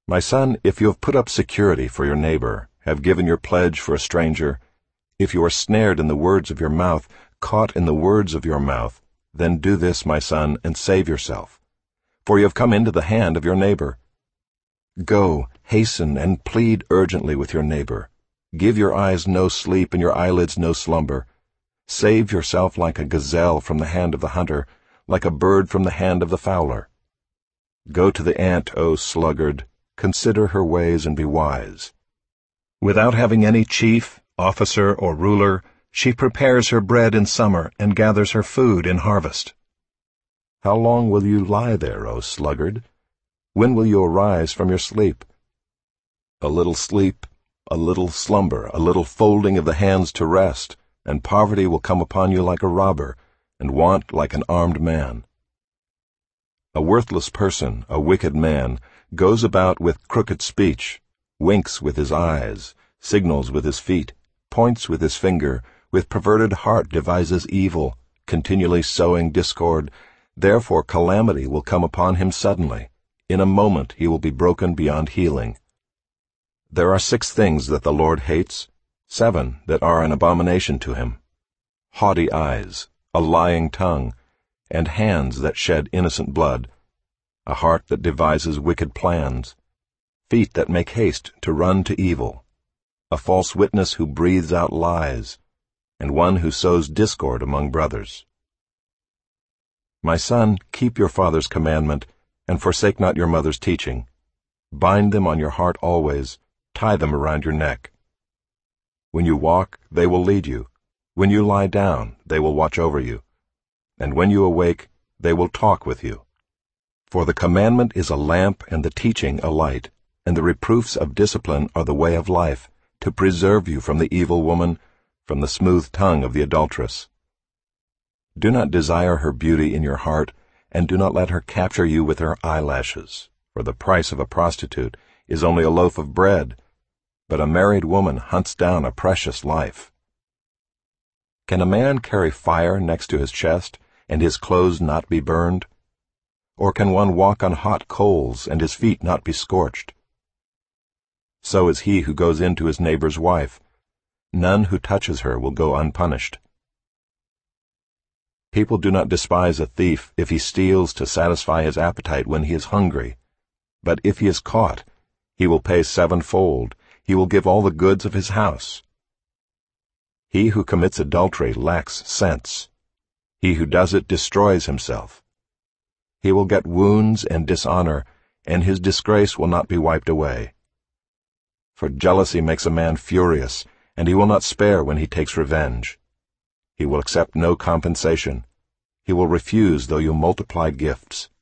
My son, if you have put up security for your neighbor, have given your pledge for a stranger, if you are snared in the words of your mouth, caught in the words of your mouth, then do this, my son, and save yourself. For you have come into the hand of your neighbor. Go, hasten, and plead urgently with your neighbor. Give your eyes no sleep and your eyelids no slumber. Save yourself like a gazelle from the hand of the hunter, like a bird from the hand of the fowler. Go to the ant, O sluggard, consider her ways and be wise. Without having any chief, officer, or ruler, she prepares her bread in summer and gathers her food in harvest. How long will you lie there, O sluggard? When will you arise from your sleep? A little sleep, a little slumber, a little folding of the hands to rest, and poverty will come upon you like a robber, and want like an armed man. A worthless person, a wicked man, goes about with crooked speech, winks with his eyes, signals with his feet, points with his finger, with perverted heart devises evil, continually sowing discord. Therefore calamity will come upon him suddenly. In a moment he will be broken beyond healing. There are 6 things that the Lord hates, 7 that are an abomination to him: haughty eyes, a lying tongue, and hands that shed innocent blood, a heart that devises wicked plans, feet that make haste to run to evil, a false witness who breathes out lies, and one who sows discord among brothers. My son, keep your father's commandment, and forsake not your mother's teaching. Bind them on your heart always, tie them around your neck. When you walk, they will lead you. When you lie down, they will watch over you. And when you awake, they will talk with you. For the commandment is a lamp and the teaching a light, and the reproofs of discipline are the way of life, to preserve you from the evil woman, from the smooth tongue of the adulteress. Do not desire her beauty in your heart, and do not let her capture you with her eyelashes, for the price of a prostitute is only a loaf of bread, but a married woman hunts down a precious life. Can a man carry fire next to his chest, and his clothes not be burned? Or can one walk on hot coals, and his feet not be scorched? So is he who goes in to his neighbor's wife. None who touches her will go unpunished. People do not despise a thief if he steals to satisfy his appetite when he is hungry. But if he is caught, he will pay 7-fold. He will give all the goods of his house. He who commits adultery lacks sense. He who does it destroys himself. He will get wounds and dishonor, and his disgrace will not be wiped away. For jealousy makes a man furious, and he will not spare when he takes revenge. He will accept no compensation. He will refuse though you multiply gifts.